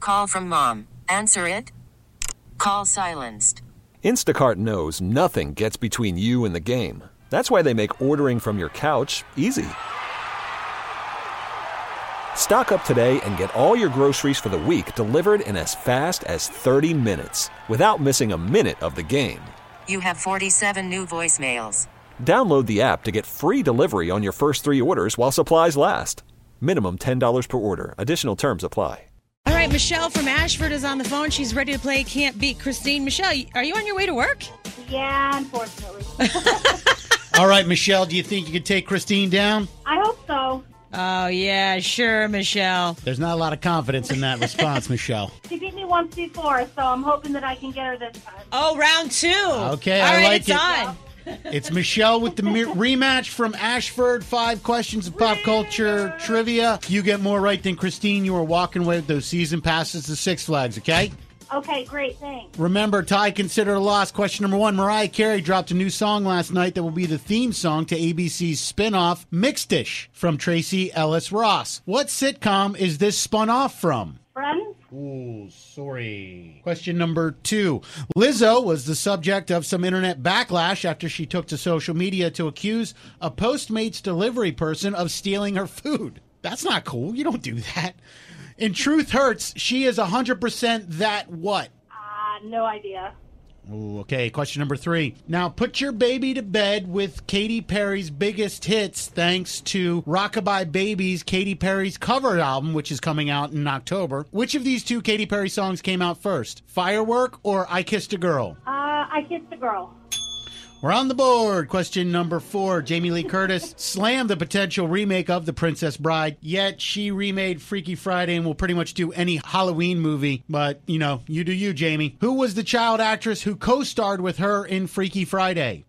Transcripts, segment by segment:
call from mom. Answer it. Call silenced. Instacart knows nothing gets between you and the game. That's why they make ordering from your couch easy. Stock up today and get all your groceries for the week delivered in as fast as 30 minutes without missing a minute of the game. You have 47 new voicemails. Download the app to get free delivery on your first 3 orders while supplies last. Minimum $10 per order. Additional terms apply. All right, Michelle from Ashford is on the phone. She's ready to play Can't Beat Christine. Michelle, are you on your way to work? Yeah, unfortunately. All right, Michelle, do you think you could take Christine down? I hope so. Oh, yeah, sure, Michelle. There's not a lot of confidence in that response, Michelle. She beat me once before, so I'm hoping that I can get her this time. Oh, round 2. Okay, All I right, like it's it. on. It's Michelle with the rematch from Ashford. 5 questions of pop culture trivia. You get more right than Christine. You are walking away with those season passes to Six Flags, okay? Okay, great, thanks. Remember, tie considered a loss. Question number 1. Mariah Carey dropped a new song last night that will be the theme song to ABC's spinoff, Mixed-ish, from Tracy Ellis Ross. What sitcom is this spun off from? Friends? Ooh, sorry. Question number 2. Lizzo was the subject of some internet backlash after she took to social media to accuse a Postmates delivery person of stealing her food. That's not cool. You don't do that. In Truth Hurts, she is 100% that what? No idea. Ooh, okay, question number 3. Now, put your baby to bed with Katy Perry's biggest hits thanks to Rockabye Babies, Katy Perry's cover album, which is coming out in October. Which of these 2 Katy Perry songs came out first? Firework or I Kissed a Girl? I Kissed a Girl. We're on the board. Question number 4. Jamie Lee Curtis slammed the potential remake of The Princess Bride, yet she remade Freaky Friday and will pretty much do any Halloween movie. But, you know, you do you, Jamie. Who was the child actress who co-starred with her in Freaky Friday?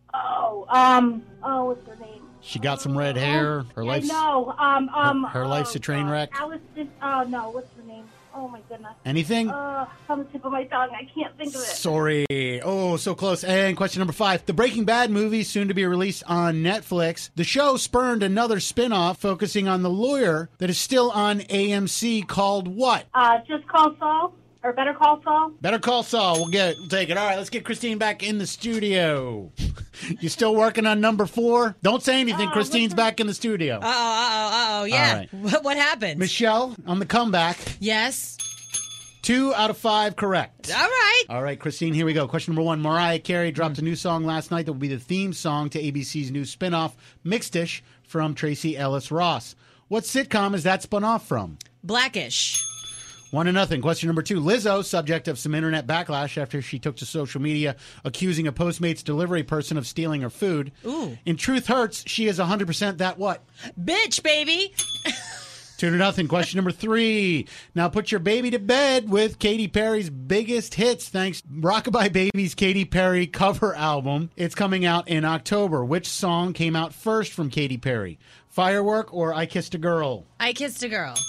What's her name? She got some red hair. Her life's her life's a train wreck. Alice, what's her name? Oh, my goodness. Anything? On the tip of my tongue. I can't think of it. Sorry. Oh, so close. And question number 5. The Breaking Bad movie, soon to be released on Netflix. The show spurned another spin-off focusing on the lawyer that is still on AMC called what? Just Call Saul. Or Better Call Saul. Better Call Saul. We'll take it. All right, let's get Christine back in the studio. You still working on number 4? Don't say anything. Christine's back in the studio. Yeah. Right. What happened? Michelle, on the comeback. Yes. 2 out of 5 correct. All right, Christine, here we go. Question number 1. Mariah Carey dropped a new song last night that will be the theme song to ABC's new spinoff, Mixed-ish, from Tracy Ellis Ross. What sitcom is that spun off from? Blackish. 1-0. Question number 2. Lizzo, subject of some internet backlash after she took to social media accusing a Postmates delivery person of stealing her food. Ooh. In Truth Hurts, she is 100% that what? Bitch, baby. 2-0. Question number 3. Now put your baby to bed with Katy Perry's biggest hits thanks Rockabye Babies' Katy Perry cover album. It's coming out in October. Which song came out first from Katy Perry? Firework or I Kissed a Girl? I Kissed a Girl.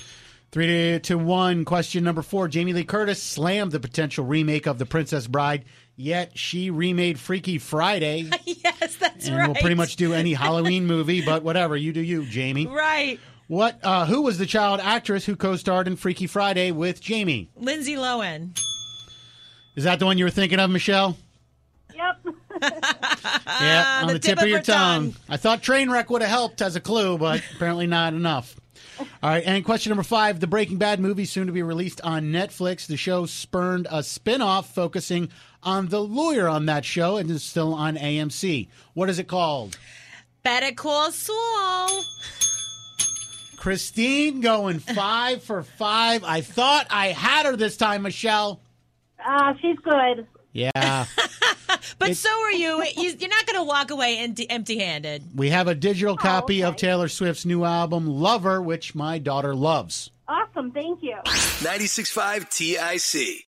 3-1. Question number 4. Jamie Lee Curtis slammed the potential remake of The Princess Bride, yet she remade Freaky Friday. Yes, that's and right. will pretty much do any Halloween movie, but whatever. You do you, Jamie. Right. Who was the child actress who co-starred in Freaky Friday with Jamie? Lindsay Lohan. Is that the one you were thinking of, Michelle? Yep. Yeah, on the tip of your tongue. I thought Trainwreck would have helped as a clue, but apparently not enough. All right, and question number 5. The Breaking Bad movie, soon to be released on Netflix. The show spurned a spin-off focusing on the lawyer on that show and is still on AMC. What is it called? Better Call Saul. Christine going 5 for 5. I thought I had her this time, Michelle. She's good. Yeah. But so are you. You're not going to walk away empty-handed. We have a digital copy of Taylor Swift's new album, Lover, which my daughter loves. Awesome. Thank you. 96.5 TIC.